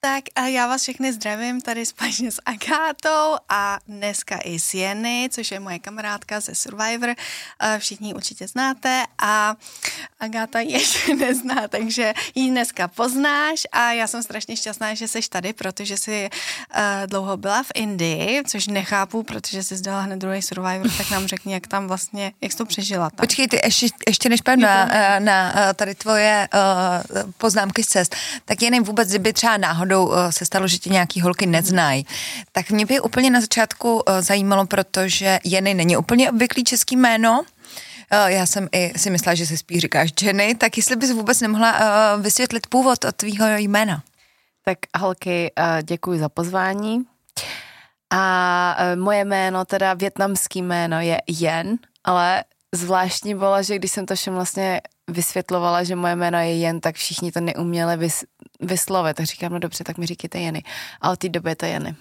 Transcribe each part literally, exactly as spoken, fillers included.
Tak a já vás všechny zdravím tady společně s Agátou a dneska i s Jenny, což je moje kamarádka ze Survivor. Všichni ji určitě znáte a Agáta ji ještě nezná, takže ji dneska poznáš a já jsem strašně šťastná, že jsi tady, protože jsi uh, dlouho byla v Indii, což nechápu, protože jsi zdala hned druhý Survivor, tak nám řekni, jak tam vlastně, jak jsi to přežila tam. Počkej, ty ještě, ještě než půjdu na, na tady tvoje uh, poznámky z cest, tak jen vůbec, kdyby třeba náhodou se stalo, že tě nějaký holky neznají. Tak mě by úplně na začátku zajímalo, protože Jenny není úplně obvyklý český jméno. Já jsem i si myslela, že se spíš říkáš Jenny, tak jestli bys vůbec nemohla vysvětlit původ od tvýho jména. Tak holky, děkuji za pozvání. A moje jméno, teda vietnamský jméno je Jen, ale zvláštní bylo, že když jsem to všem vlastně vysvětlovala, že moje jméno je Jen, tak všichni to neuměli vys, vyslovit. Tak říkám, no dobře, tak mi říkejte Jenny. A od té doby je to Jenny.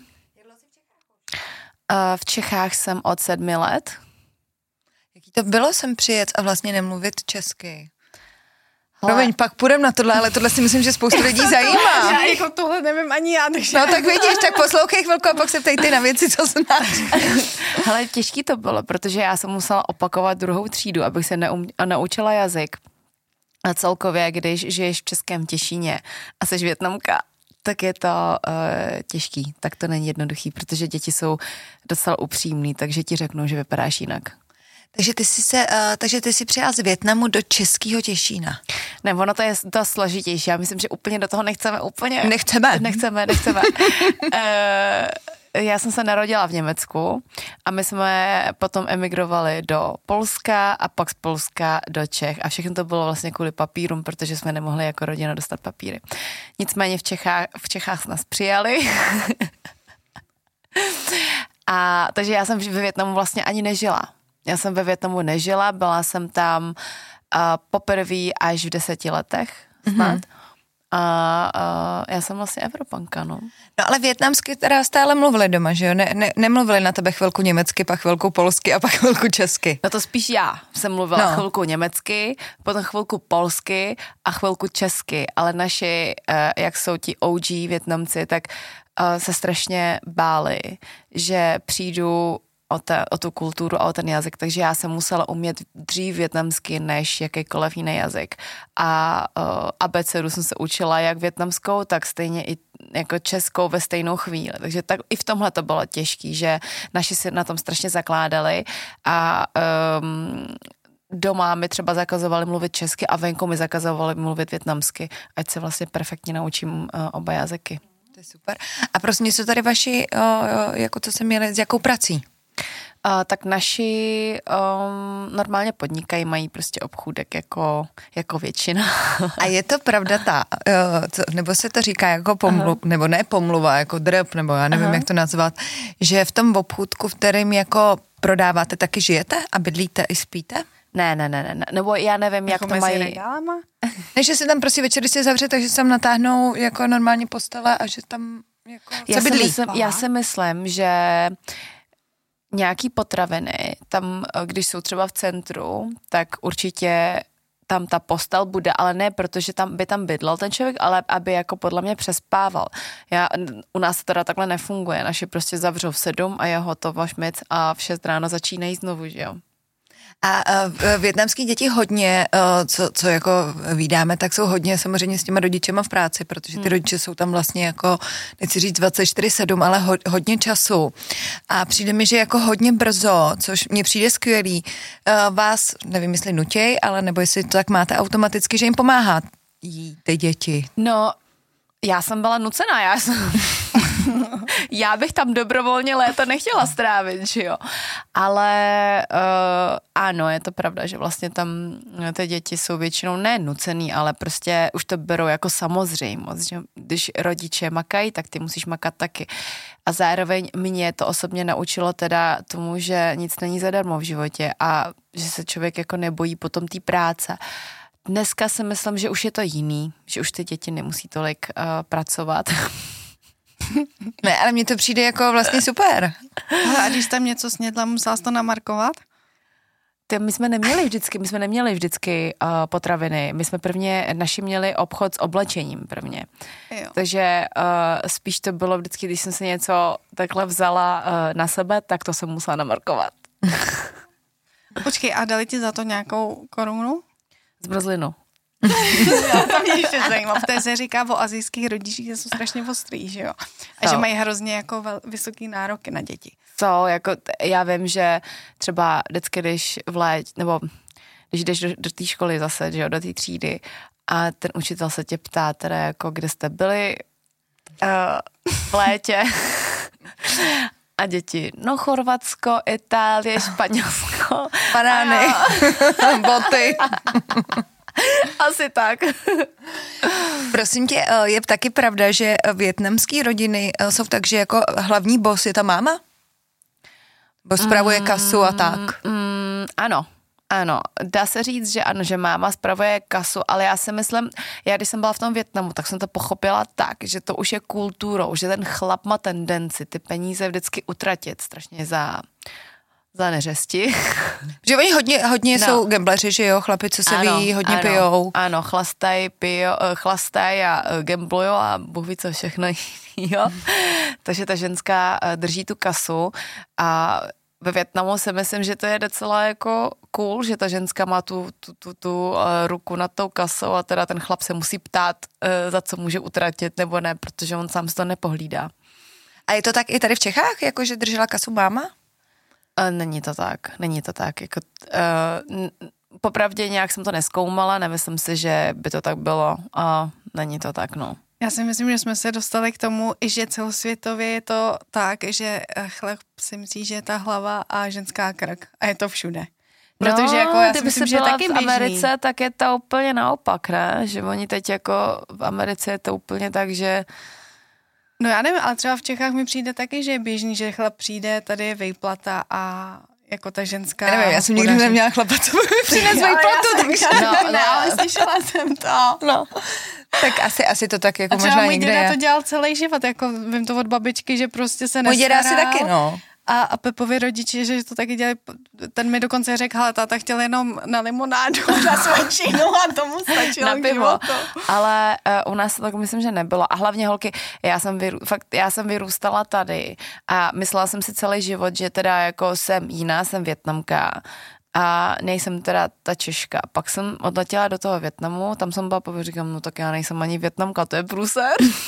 Uh, v Čechách jsem od sedmi let. Jaký to bylo sem přijet a vlastně nemluvit česky? Promiň, pak půjdem na tohle, ale tohle si myslím, že spoustu lidí zajímá. Já jako tohle nevím ani já. Takže... No tak vidíš, tak poslouchej chvilku a pak se ptej ty na věci, co znáš. Hele, těžký to bylo, protože já jsem musela opakovat druhou třídu, abych se neum, naučila jazyk. A celkově, když žiješ v Českém Těšíně a jsi Vietnamka, tak je to uh, těžký. Tak to není jednoduchý, protože děti jsou docela upřímný, takže ti řeknou, že vypadáš jinak. Takže ty jsi se, uh, takže ty jsi přijela z Vietnamu do Českého Těšína. Ne, ono to je dost složitější. Já myslím, že úplně do toho nechceme úplně. Nechceme. Nechceme, nechceme. uh, já jsem se narodila v Německu a my jsme potom emigrovali do Polska a pak z Polska do Čech a všechno to bylo vlastně kvůli papírům, protože jsme nemohli jako rodina dostat papíry. Nicméně v Čechách, v Čechách nás přijali. A takže já jsem ve Vietnamu vlastně ani nežila. Já jsem ve Vietnamu nežila, byla jsem tam uh, poprvé až v deseti letech snad. Mm-hmm. A uh, já jsem vlastně Evropanka, no. No ale vietnamsky teda stále mluvili doma, že jo? Ne, ne, nemluvili na tebe chvilku německy, pak chvilku polsky a pak chvilku česky. No to spíš já jsem mluvila no. chvilku německy, potom chvilku polsky a chvilku česky, ale naši, uh, jak jsou ti O G Vietnamci, tak uh, se strašně báli, že přijdu O, ta, o tu kulturu a o ten jazyk, takže já jsem musela umět dřív vietnamsky než jakýkoliv jiný jazyk. A uh, abecedu jsem se učila jak vietnamskou, tak stejně i jako českou ve stejnou chvíli. Takže tak i v tomhle to bylo těžký, že naši si na tom strašně zakládali a um, doma mi třeba zakazovali mluvit česky a venku mi zakazovali mluvit vietnamsky, ať se vlastně perfektně naučím uh, oba jazyky. To je super. A prosím, co tady vaši, uh, jako co se měli, s jakou prací? Uh, tak naši um, normálně podnikají, mají prostě obchůdek jako, jako většina. A je to pravda ta, uh, co, nebo se to říká jako pomluva, nebo ne pomluva, jako drb, nebo já nevím, Aha. jak to nazvat, že v tom obchůdku, v kterým jako prodáváte, taky žijete a bydlíte i spíte? Ne, ne, ne, ne, nebo já nevím, jak jako to mají. Regálama? Ne, že se tam prostě večer, když se zavře, takže se tam natáhnou jako normálně postele a že tam jako já co bydlí? Si myslím, já si myslím, že nějaký potraviny, tam, když jsou třeba v centru, tak určitě tam ta postel bude, ale ne protože tam by tam bydlel ten člověk, ale aby jako podle mě přespával. Já, u nás to teda takhle nefunguje, naši prostě zavřou v sedm a je hotovo šmic a v šest ráno začínají znovu, že jo. A uh, vietnamský děti hodně, uh, co, co jako vídáme, tak jsou hodně samozřejmě s těma rodičema v práci, protože ty hmm. rodiče jsou tam vlastně jako, nechci říct dvacet čtyři sedm, ale ho, hodně času. A přijde mi, že jako hodně brzo, což mně přijde skvělý, uh, vás, nevím, jestli nutěj, ale nebo jestli to tak máte automaticky, že jim pomáhá jí ty děti. No, já jsem byla nucená, já jsem... Já bych tam dobrovolně léto nechtěla strávit, že jo. Ale uh, ano, je to pravda, že vlastně tam ty děti jsou většinou ne nucený, ale prostě už to berou jako samozřejmost, že když rodiče makají, tak ty musíš makat taky. A zároveň mě to osobně naučilo teda tomu, že nic není zadarmo v životě a že se člověk jako nebojí potom té práce. Dneska si myslím, že už je to jiný, že už ty děti nemusí tolik uh, pracovat. Ne, ale mně to přijde jako vlastně super. A když tam něco snědla, musela jsi to namarkovat? Ty, my jsme neměli vždycky, my jsme neměli vždycky uh, potraviny. My jsme prvně, naši měli obchod s oblečením prvně. Jo. Takže uh, spíš to bylo vždycky, když jsem si něco takhle vzala uh, na sebe, tak to jsem musela namarkovat. Počkej, a dali ti za to nějakou korunu? Zmrzlinu. Já, to mě ještě zajímá, protože se říká o asijských rodičích, že jsou strašně ostrý, že jo? A so. že mají hrozně jako vel, vysoký nároky na děti. Co, jako já vím, že třeba vždycky, když v létě, nebo když jdeš do, do té školy zase, že jo, do té třídy a ten učitel se tě ptá teda jako, kde jste byli uh, v létě a děti, no Chorvatsko, Itálie, Španělsko. Banány, boty. Asi tak. Prosím tě, je taky pravda, že vietnamský rodiny jsou tak, že jako hlavní boss je ta máma? Bo spravuje kasu a tak. Mm, mm, ano, ano. Dá se říct, že ano, že máma spravuje kasu, ale já si myslím, já když jsem byla v tom Vietnamu, tak jsem to pochopila tak, že to už je kulturou, že ten chlap má tendenci ty peníze vždycky utratit strašně za... za neřesti. Že oni hodně, hodně no. jsou gambleři, že jo, chlapi, co se ano, ví, hodně ano, pijou. Ano, chlastají, pijou, chlastají a gamblujou a Bůh ví co všechno jo. Takže ta ženská drží tu kasu a ve Vietnamu si myslím, že to je docela jako cool, že ta ženská má tu, tu, tu, tu uh, ruku nad tou kasou a teda ten chlap se musí ptát, uh, za co může utratit nebo ne, protože on sám se to nepohlídá. A je to tak i tady v Čechách, jako že držela kasu máma? Uh, není to tak, není to tak. Jako, uh, popravdě nějak jsem to nezkoumala, nemyslím si, že by to tak bylo a není to tak, no. Já si myslím, že jsme se dostali k tomu, že celosvětově je to tak, že chlap si myslí, že je ta hlava a ženská krk a je to všude. Protože no, jako já si myslím, že je taky v běžný. Americe, tak je to úplně naopak, ne? Že oni teď jako v Americe je to úplně tak, že no já nevím, ale třeba v Čechách mi přijde taky, že je běžný, že chlap přijde, tady je vejplata a jako ta ženská... Já nevím, já jsem nikdy neměla chlapa, co by mi přines vejplatu, takže... No, no, ale slyšela jsem to. No. Tak asi, asi to tak jako a třeba možná můj někde děda je. to dělal celý život, jako vím to od babičky, že prostě se Můj děda nestaral. asi taky, no. A, a Pepovi rodiči, že to taky dělali, ten mi dokonce řekl, hele, táta chtěl jenom na limonádu, na svědčinu a tomu stačilo na k pivo. životu. Ale uh, u nás to tak myslím, že nebylo. A hlavně holky, já jsem, vyrů, fakt, já jsem vyrůstala tady a myslela jsem si celý život, že teda jako jsem jiná, jsem Vietnamka a nejsem teda ta Češka. Pak jsem odletěla do toho Vietnamu, tam jsem byla pověděla, říkám, no tak já nejsem ani Vietnamka, to je průser.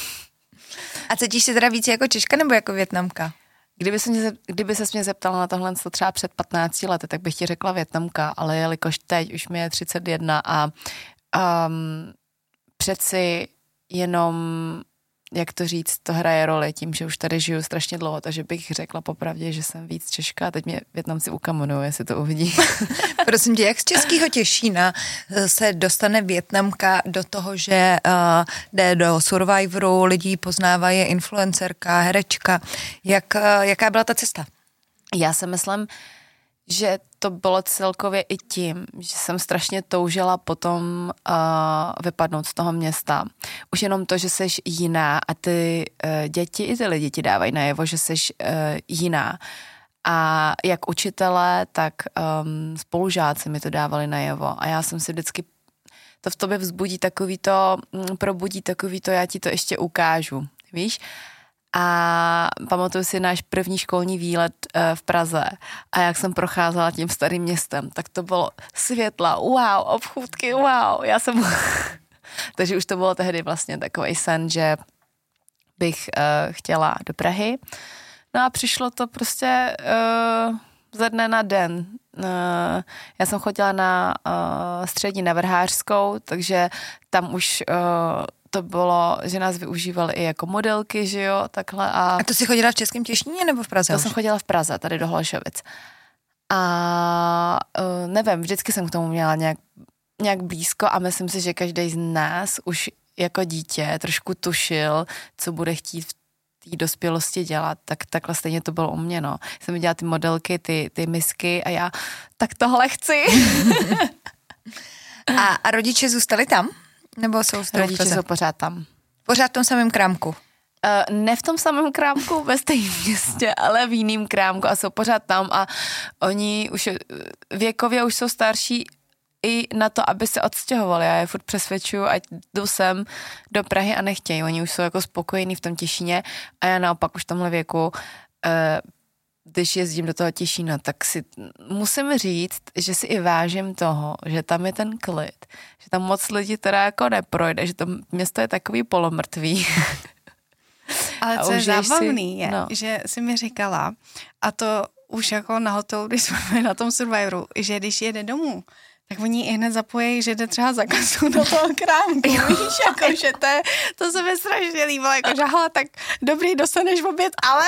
A cítíš se teda víc jako Češka nebo jako Vietnamka? Kdyby se, mě, kdyby ses mě zeptala na tohle třeba před patnácti lety, tak bych ti řekla Vietnamka, ale jelikož teď už mi je třicet jedna a um, přeci jenom, jak to říct, to hraje roli tím, že už tady žiju strašně dlouho, takže bych řekla popravdě, že jsem víc Češka a teď mě Vietnamci ukamonují, jestli to uvidí. Prosím tě, jak z českého Těšína se dostane Vietnamka do toho, že uh, jde do Survivoru, lidi poznávají, je influencerka, herečka. Jak, uh, jaká byla ta cesta? Já si myslím, že to bylo celkově i tím, že jsem strašně toužila potom uh, vypadnout z toho města. Už jenom to, že jsi jiná a ty uh, děti, i ty lidi ti dávají najevo, že jsi uh, jiná. A jak učitelé, tak um, spolužáci mi to dávali najevo. A já jsem si vždycky, to v tobě vzbudí takový to, probudí takový to, já ti to ještě ukážu, víš? A pamatuju si náš první školní výlet uh, v Praze a jak jsem procházela tím starým městem, tak to bylo světla, wow, obchůdky, wow. Já jsem, takže už to bylo tehdy vlastně takový sen, že bych uh, chtěla do Prahy. No a přišlo to prostě uh, ze dne na den. Uh, já jsem chodila na uh, střední navrhářskou, takže tam už uh, to bylo, že nás využívali i jako modelky, že jo, takhle. A, a to jsi chodila v Českém Těšíně nebo v Praze? To už? jsem chodila v Praze, tady do Holešovic. A uh, nevím, vždycky jsem k tomu měla nějak, nějak blízko a myslím si, že každý z nás už jako dítě trošku tušil, co bude chtít v té dospělosti dělat, tak takhle stejně to bylo u mě, no. Jsem viděla ty modelky, ty, ty misky a já, tak tohle chci. a, a rodiče zůstali tam? Nebo jsou Rodiče jsou pořád tam. Pořád v tom samém krámku? Uh, ne v tom samém krámku ve stejném městě, ale v jiném krámku a jsou pořád tam a oni už věkově už jsou starší i na to, aby se odstěhovali. Já je furt přesvědčuju, ať jdu sem do Prahy a nechtějí. Oni už jsou jako spokojení v tom Těšíně a já naopak už v tomhle věku, uh, když jezdím do toho Těšína, tak si musím říct, že si i vážím toho, že tam je ten klid, že tam moc lidí teda jako neprojde, že to město je takový polomrtvý. Ale co je zábavný si, je, no. že jsi mi říkala, a to už jako na hotelu, když jsme na tom Survivoru, že když jede domů, tak oni i hned zapojí, že jde třeba zakazu do toho krámku, víš, jako, že to, je, to se mi strašně líbilo, jako, že hele, tak dobrý, dostaneš oběd, ale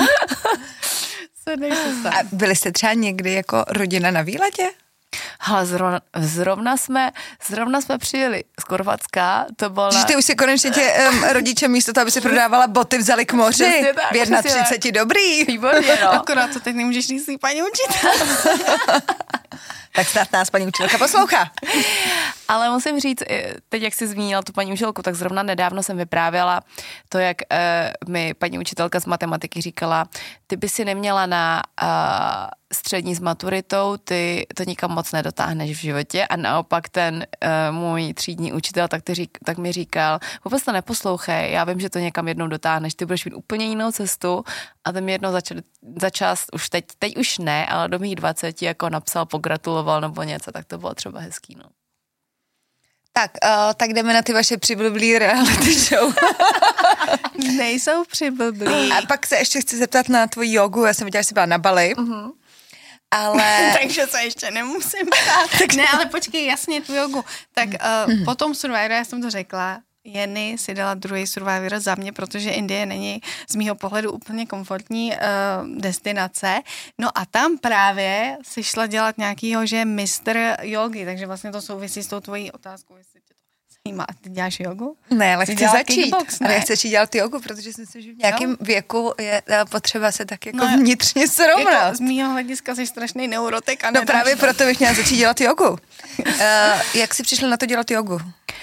se nejsi A byli jste třeba někdy jako rodina na výletě? Hele, zrovna, zrovna, jsme, zrovna jsme přijeli z Chorvatska, to bylo... Že ty už si konečně tě um, rodiče místo toho, aby si prodávala boty, vzali k moři. Tak, v třicet jedna dobrý. Výborně, no. Akorát to teď nemůžeš říct si paní učitel. Tak snad nás paní učitelka poslouchá. Ale musím říct, teď jak jsi zmínila tu paní učitelku, tak zrovna nedávno jsem vyprávěla to, jak uh, mi paní učitelka z matematiky říkala, ty by si neměla na uh, střední s maturitou, ty to nikam moc nedotáhneš v životě a naopak ten uh, můj třídní učitel tak, ty řík, tak mi říkal, vůbec to neposlouchej, já vím, že to někam jednou dotáhneš, ty budeš mít úplně jinou cestu a ten mi jednou začal, začal už teď, teď už ne, ale do mých dvaceti jako napsal, pogratuloval nebo něco, tak to bylo třeba hezký, no. Tak, uh, tak jdeme na ty vaše přiblblý reality show. Nejsou přiblblí. A pak se ještě chci zeptat na tvoji jogu, já jsem viděla, že jsi byla na Bali. Uh-huh. Ale... Takže se ještě nemusím ptát. Ne, ale počkej, jasně, tu jogu. Tak uh, potom Survivor, já jsem to řekla, Jenny si dala druhý Survivor za mě, protože Indie není z mýho pohledu úplně komfortní uh, destinace. No a tam právě si šla dělat nějakýho, že mistr jogy, takže vlastně to souvisí s tou tvojí otázkou, jestli tě to zajímá. Ty děláš jogu? Ne, ale Jsi chci začít. Kickbox, ne? Ale já chci začít dělat jogu, protože si myslím, že v nějakém no. věku je potřeba se tak jako no, vnitřně srovnat. Jako z mýho hlediska jsi strašný neurotik a no právě to. Proto bych měla začít dělat jogu. uh, jak jsi přišla na to dělat jogu?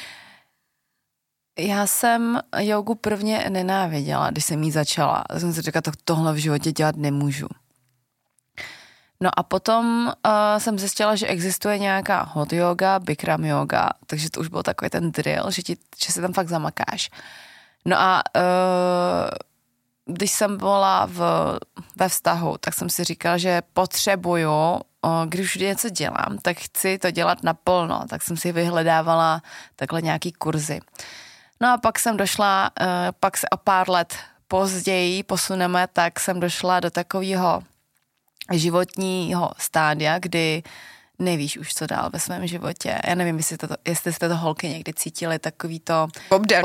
Já jsem jogu prvně nenáviděla, když jsem jí začala. Já jsem si říkala, tak tohle v životě dělat nemůžu. No a potom uh, jsem zjistila, že existuje nějaká hot yoga, bikram yoga, takže to už byl takový ten drill, že, ti, že se tam fakt zamakáš. No a uh, když jsem byla v, ve vztahu, tak jsem si říkala, že potřebuju, uh, když už něco dělám, tak chci to dělat naplno, tak jsem si vyhledávala takhle nějaký kurzy. No a pak jsem došla, uh, pak se o pár let později posuneme, tak jsem došla do takového životního stádia, kdy nevíš už, co dál ve svém životě. Já nevím, jestli, to, jestli jste to holky někdy cítili, takový to... Obden.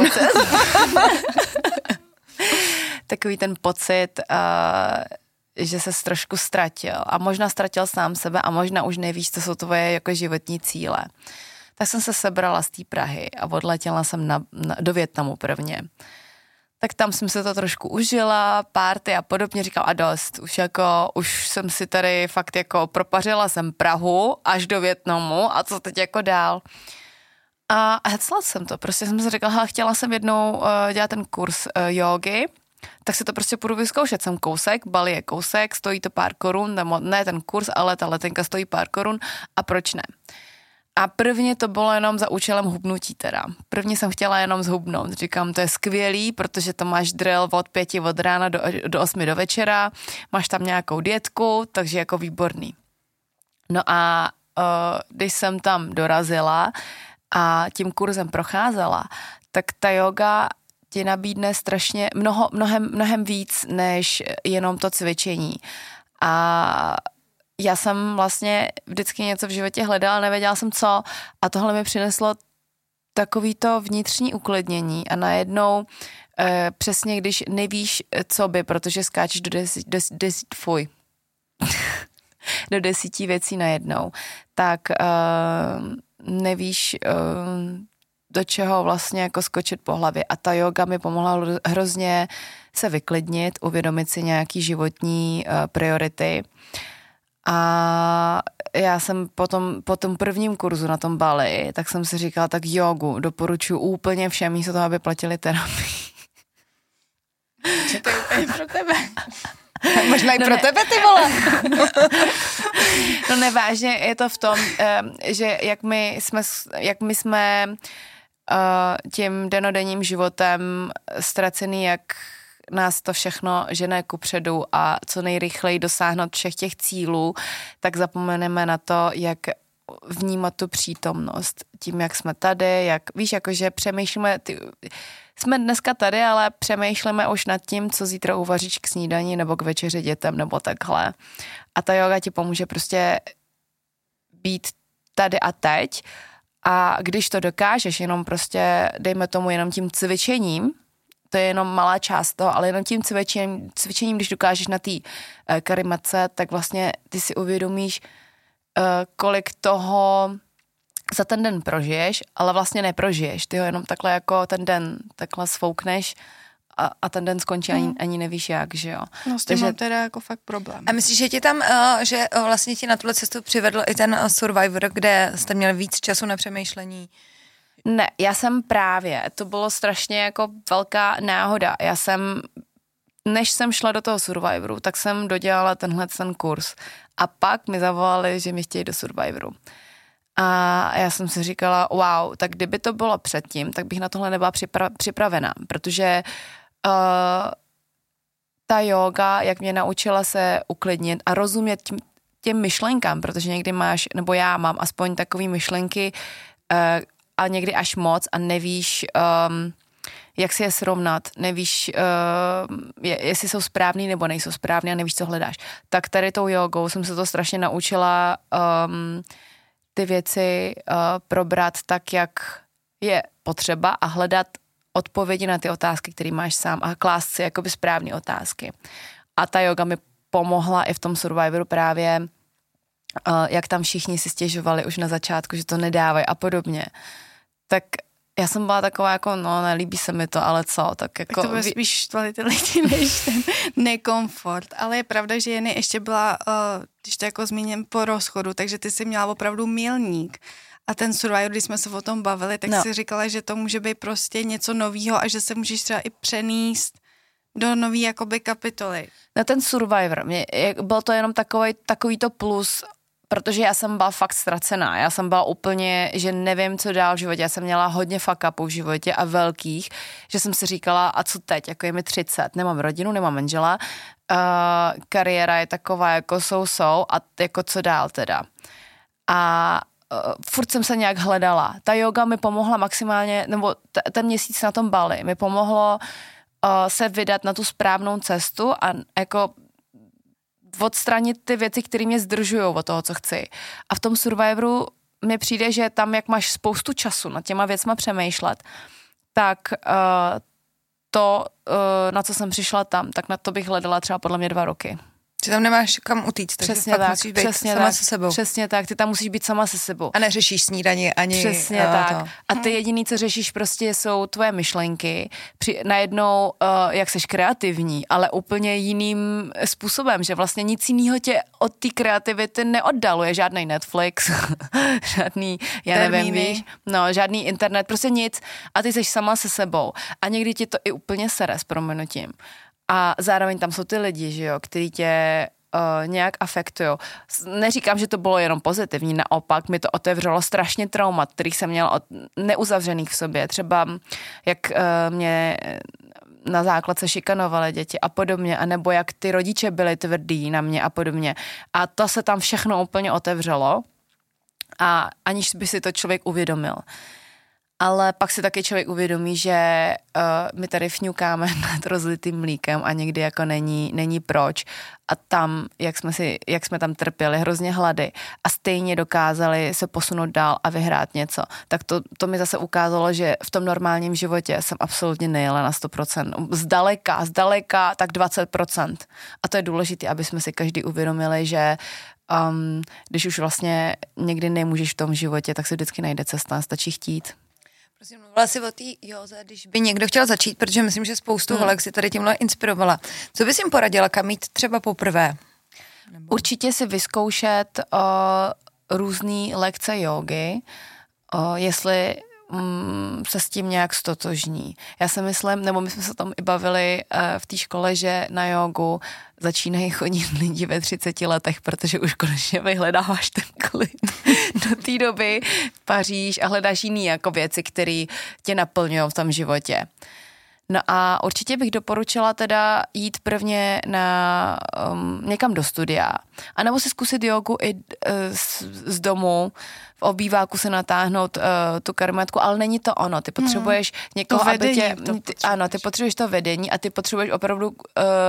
Takový ten pocit, uh, že ses trošku ztratil. A možná ztratil sám sebe a možná už nevíš, co jsou tvoje jako životní cíle. Tak jsem se sebrala z té Prahy a odletěla jsem na, na, do Vietnamu prvně. Tak tam jsem se to trošku užila, párty a podobně, říkala a dost, už jako, už jsem si tady fakt jako propařila jsem Prahu až do Vietnamu a co teď jako dál. A hecla jsem to, prostě jsem si říkala, chtěla jsem jednou uh, dělat ten kurz uh, jógy, tak si to prostě půjdu vyzkoušet, jsem kousek, Bali je kousek, stojí to pár korun, nebo ne ten kurz, ale ta letenka stojí pár korun a proč ne? A prvně to bylo jenom za účelem hubnutí teda. Prvně jsem chtěla jenom zhubnout. Říkám, to je skvělý, protože to máš drill od pěti od rána do, do osmi do večera, máš tam nějakou dietku, takže jako výborný. No a uh, když jsem tam dorazila a tím kurzem procházela, tak ta yoga ti nabídne strašně mnoho, mnohem, mnohem víc, než jenom to cvičení. A já jsem vlastně vždycky něco v životě hledala, nevěděla jsem co a tohle mi přineslo takový to vnitřní uklidnění a najednou e, přesně když nevíš, co by, protože skáčeš do desít, des, des, fuj, do desíti věcí najednou, tak e, nevíš, e, do čeho vlastně jako skočit po hlavě a ta yoga mi pomohla hrozně se vyklidnit, uvědomit si nějaký životní e, priority. A já jsem potom, po tom prvním kurzu na tom Bali, tak jsem si říkala, tak jogu doporučuji úplně všem, místo toho, aby platili terapii. I pro tebe. Možná i No pro ne. tebe, ty vole. No nevážně, je to v tom, že jak my jsme, jak my jsme tím denodenním životem ztracený, jak nás to všechno žene kupředu a co nejrychleji dosáhnout všech těch cílů, tak zapomeneme na to, jak vnímat tu přítomnost. Tím, jak jsme tady, jak, víš, jakože přemýšlíme, ty, jsme dneska tady, ale přemýšlíme už nad tím, co zítra uvaříš k snídani nebo k večeři dětem nebo takhle. A ta yoga ti pomůže prostě být tady a teď. A když to dokážeš, jenom prostě, dejme tomu jenom tím cvičením, to je jenom malá část toho, ale jenom tím cvičením, cvičením když dokážeš na té uh, karimace, tak vlastně ty si uvědomíš, uh, kolik toho za ten den prožiješ, ale vlastně neprožiješ. Ty ho jenom takhle jako ten den takhle svoukneš a, a ten den skončí, hmm. ani, ani nevíš jak, že jo. No s tím Takže... mám teda jako fakt problém. A myslíš, že ti tam, uh, že uh, vlastně ti na tuhle cestu přivedl i ten uh, Survivor, kde jste měli víc času na přemýšlení? Ne, já jsem právě, to bylo strašně jako velká náhoda. Já jsem, než jsem šla do toho Survivoru, tak jsem dodělala tenhle ten kurz. A pak mi zavolali, že mě chtějí do Survivoru. A já jsem si říkala, wow, tak kdyby to bylo předtím, tak bych na tohle nebyla připra- připravená, protože uh, ta yoga, jak mě naučila se uklidnit a rozumět tím, těm myšlenkám, protože někdy máš, nebo já mám aspoň takové myšlenky uh, a někdy až moc a nevíš, um, jak si je srovnat, nevíš, uh, je, jestli jsou správný nebo nejsou správný a nevíš, co hledáš. Tak tady tou jogou jsem se to strašně naučila um, ty věci uh, probrat tak, jak je potřeba a hledat odpovědi na ty otázky, které máš sám a klást si jakoby správné otázky. A ta yoga mi pomohla i v tom Survivoru právě, uh, jak tam všichni si stěžovali už na začátku, že to nedávají a podobně. Tak já jsem byla taková jako, no, nelíbí se mi to, ale co, tak jako... Tak to bude spíš štvali ty lidi, než ten nekomfort. Ale je pravda, že Jenny ještě byla, uh, když to jako zmíním, po rozchodu, takže ty jsi měla opravdu milník. A ten Survivor, když jsme se o tom bavili, tak no. si říkala, že to může být prostě něco novýho a že se můžeš třeba i přenést do nový jakoby kapitoly. Na ten Survivor, mě, byl to jenom takový, takový to plus, protože já jsem byla fakt ztracená. Já jsem byla úplně, že nevím, co dál v životě. Já jsem měla hodně fuck upů v životě a velkých, že jsem si říkala, a co teď, jako je mi třicet, nemám rodinu, nemám manžela, uh, kariéra je taková jako jsou-jsou a jako co dál teda. A uh, furt jsem se nějak hledala. Ta yoga mi pomohla maximálně, nebo t- ten měsíc na tom Bali mi pomohlo uh, se vydat na tu správnou cestu a jako odstranit ty věci, které mě zdržujou od toho, co chci. A v tom Survivoru mi přijde, že tam, jak máš spoustu času nad těma věcma přemýšlet, tak uh, to, uh, na co jsem přišla tam, tak na to bych hledala třeba podle mě dva roky. Že tam nemáš kam utíct, takže přesně fakt tak, musíš být přesně sama tak, se sebou. Přesně tak, ty tam musíš být sama se sebou. A neřešíš snídani ani... Přesně uh, tak. To. A ty jediný, co řešíš prostě jsou tvoje myšlenky. Při, najednou, uh, jak seš kreativní, ale úplně jiným způsobem, že vlastně nic jiného tě od té kreativity neoddaluje. Žádný Netflix, žádný, já Termíny. nevím, víš, no, žádný internet, prostě nic. A ty seš sama se sebou. A někdy ti to i úplně sere s prominutím. A zároveň tam jsou ty lidi, že jo, který tě Uh, nějak afektují. Neříkám, že to bylo jenom pozitivní, naopak mi to otevřelo strašně traumat, kterých jsem měla od, neuzavřených v sobě. Třeba jak uh, mě na základce šikanovaly děti a podobně, anebo jak ty rodiče byli tvrdí na mě a podobně. A to se tam všechno úplně otevřelo a aniž by si to člověk uvědomil. Ale pak si taky člověk uvědomí, že uh, my tady fňukáme nad rozlitým mlíkem a někdy jako není, není proč. A tam, jak jsme, si, jak jsme tam trpěli, hrozně hlady a stejně dokázali se posunout dál a vyhrát něco, tak to, to mi zase ukázalo, že v tom normálním životě jsem absolutně nejela na sto procent. Zdaleka, zdaleka tak dvacet procent. A to je důležité, aby jsme si každý uvědomili, že um, když už vlastně někdy nemůžeš v tom životě, tak se vždycky najde cesta, stačí chtít. Prosím, mluvila jsi o té józe, když by někdo chtěl začít, protože myslím, že spoustu hmm. holek si tady tímhle inspirovala. Co bys jim poradila, kam jít třeba poprvé? Nebo... Určitě si vyzkoušet uh, různý lekce jógy, uh, jestli mm, se s tím nějak stotožní. Já si myslím, nebo my jsme se o tom i bavili uh, v té škole, že na jogu začínají chodit lidi ve třiceti letech, protože už konečně vyhledáváš ten klid. Do té doby paříš a hledáš jiný jako věci, které tě naplňují v tom životě. No a určitě bych doporučila teda jít prvně na um, někam do studia. A nebo si zkusit jogu i uh, z, z domu, v obýváku se natáhnout uh, tu karmetku, ale není to ono. Ty potřebuješ hmm. někoho, vedení, aby tě... Ty, ano, ty potřebuješ to vedení a ty potřebuješ opravdu uh,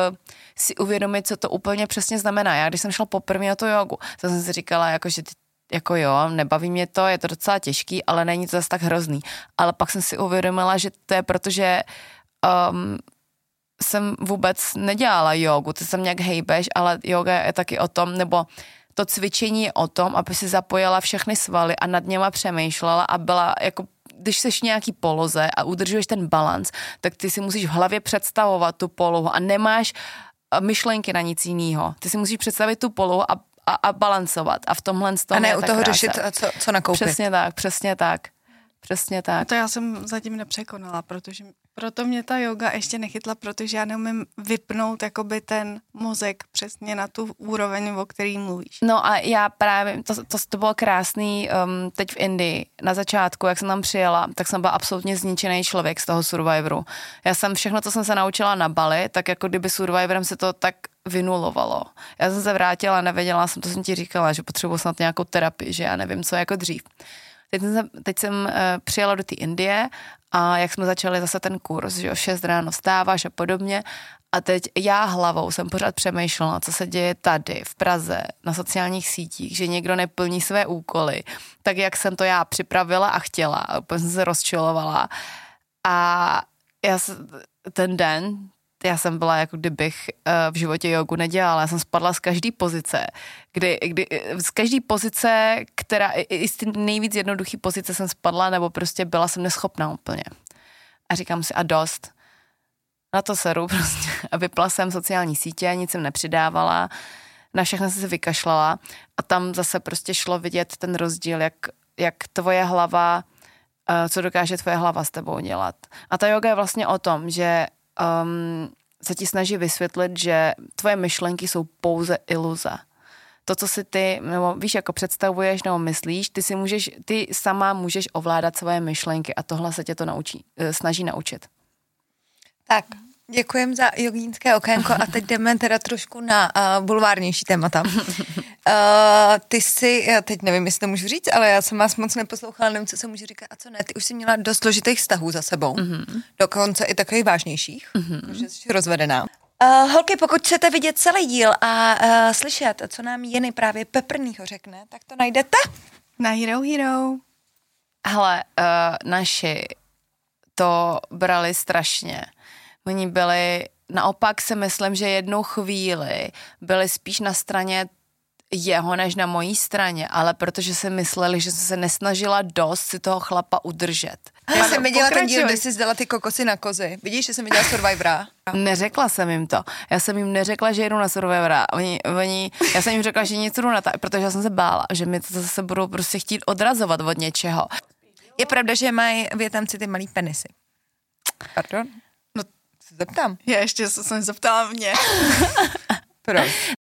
si uvědomit, co to úplně přesně znamená. Já když jsem šla poprvé na tu jogu, tak jsem si říkala, jako, že ty jako jo, nebaví mě to, je to docela těžký, ale není to zase tak hrozný. Ale pak jsem si uvědomila, že to je proto, že um, jsem vůbec nedělala jogu, ty jsem nějak hejbeš, ale yoga je taky o tom, nebo to cvičení je o tom, aby si zapojila všechny svaly a nad něma přemýšlela a byla jako, když seš v nějaký poloze a udržuješ ten balans, tak ty si musíš v hlavě představovat tu polohu a nemáš myšlenky na nic jiného. Ty si musíš představit tu polohu a A, a balancovat. A v tomhle z toho a ne je u ta toho krása. řešit, co, co nakoupit. Přesně tak, přesně tak. Přesně tak. To já jsem zatím nepřekonala, protože proto mě ta yoga ještě nechytla, protože já neumím vypnout jakoby ten mozek přesně na tu úroveň, o který mluvíš. No a já právě, to, to, to bylo krásný um, teď v Indii, na začátku, jak jsem tam přijela, tak jsem byla absolutně zničený člověk z toho Survivoru. Já jsem všechno, co jsem se naučila na Bali, tak jako kdyby Survivorem se to tak vynulovalo. Já jsem se vrátila, nevěděla jsem, to jsem ti říkala, že potřebuji snad nějakou terapii, že já nevím, co jako dřív. Teď jsem, teď jsem uh, přijela do té Indie a jak jsme začali zase ten kurz, že o šest ráno vstáváš a podobně a teď já hlavou jsem pořád přemýšlela, co se děje tady v Praze na sociálních sítích, že někdo neplní své úkoly, tak jak jsem to já připravila a chtěla, a úplně jsem se rozčilovala a já se, ten den já jsem byla, jako kdybych uh, v životě jogu nedělala. Já jsem spadla z každé pozice, kdy, kdy, z každé pozice, která, i, i z ty nejvíc jednoduchý pozice jsem spadla, nebo prostě byla jsem neschopná úplně. A říkám si, a dost. Na to seru prostě. A vypla jsem sociální sítě, nic jsem nepřidávala, na všechno jsem se vykašlala a tam zase prostě šlo vidět ten rozdíl, jak, jak tvoje hlava, uh, co dokáže tvoje hlava s tebou dělat. A ta yoga je vlastně o tom, že Um, se ti snaží vysvětlit, že tvoje myšlenky jsou pouze iluze. To, co si ty, nebo víš, jako představuješ nebo myslíš, ty si můžeš, ty sama můžeš ovládat svoje myšlenky a tohle se tě to naučí, snaží naučit. Tak, děkujem za jogínské okénko a teď jdeme teda trošku na uh, bulvárnější témata. Uh, ty jsi, já teď nevím, jestli to můžu říct, ale já jsem vás moc neposlouchala, nevím, co se může říkat a co ne. Ty už jsi měla dost složitých vztahů za sebou, mm-hmm. dokonce i takových vážnějších, mm-hmm. protože jsi rozvedená. Uh, holky, pokud chcete vidět celý díl a uh, slyšet, co nám Jeny právě Peprnýho řekne, tak to najdete na Hero Hero. Hele, uh, naši to brali strašně. Oni byli, naopak si myslím, že jednou chvíli byli spíš na straně jeho než na mojí straně, ale protože si mysleli, že jsem se nesnažila dost si toho chlapa udržet. Já jsem viděla ten díl, kde jsi zdala ty kokosy na kozy. Vidíš, že jsem viděla Survivora. Neřekla jsem jim to. Já jsem jim neřekla, že jdu na Survivora. Oni, oni, já jsem jim řekla, že nic jdu na tak, protože já jsem se bála, že mi to zase budou prostě chtít odrazovat od něčeho. Je pravda, že mají Vietnamci ty malý penisy. Pardon? No, se zeptám. Já ještě se jsem zeptala mě. Proč?